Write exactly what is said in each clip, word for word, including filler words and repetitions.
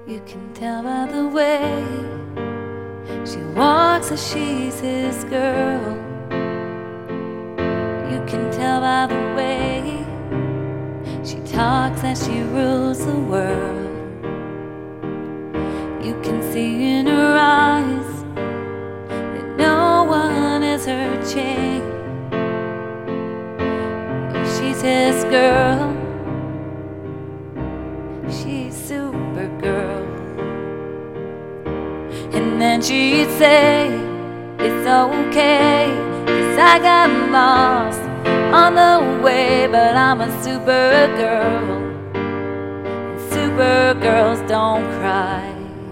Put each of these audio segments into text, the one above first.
You can tell by the way she walks that she's his girl. You can tell by the way she talks that she rules the world. You can see in her eyes that no one is her chain. She's his girl. She's Supergirl. And then she'd say, it's okay, 'cause I got lost on the way, but I'm a Supergirl. And Supergirls don't cry.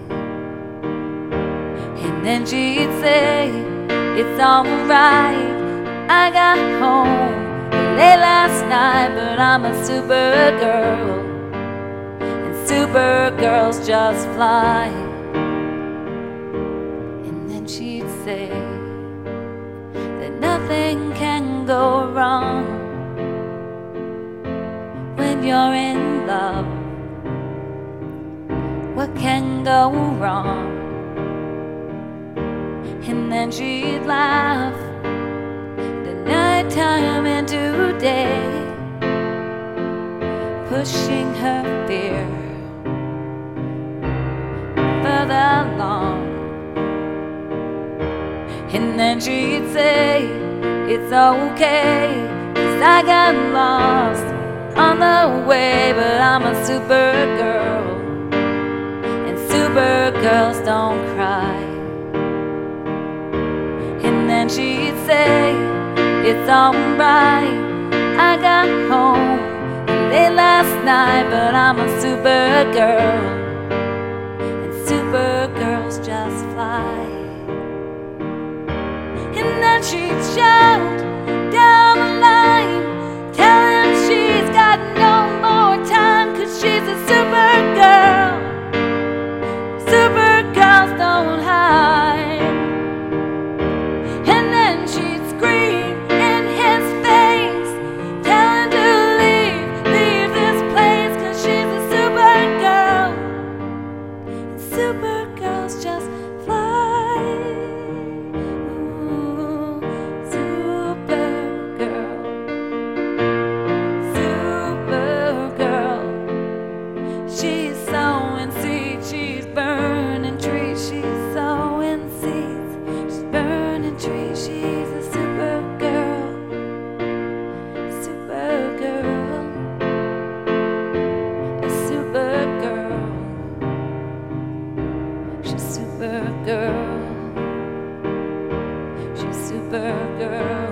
And then she'd say, it's alright, I got home late last night, but I'm a Supergirl. And Supergirls just fly. And then she'd say that nothing can go wrong when you're in love. What can go wrong? And then she'd laugh the nighttime into day, pushing her fear further along. And then she'd say, it's okay, 'cause I got lost on the way, but I'm a Supergirl. And Supergirls don't cry. And then she'd say, it's alright, I got home late last night, but I'm a Supergirl. And Supergirls just fly. And then she'd shout down the line, telling she's got no more time, 'cause she's a Supergirl. Supergirls don't hide. And then she'd scream in his face, tell him to leave, leave this place, 'cause she's a Supergirl. And Supergirls just fly. Ooh, Supergirl, Supergirl. She's sowing seeds, she's burning trees, she's sowing seeds, she's burning trees. She's a Supergirl, Supergirl, a Supergirl. She's Supergirl, she's Supergirl.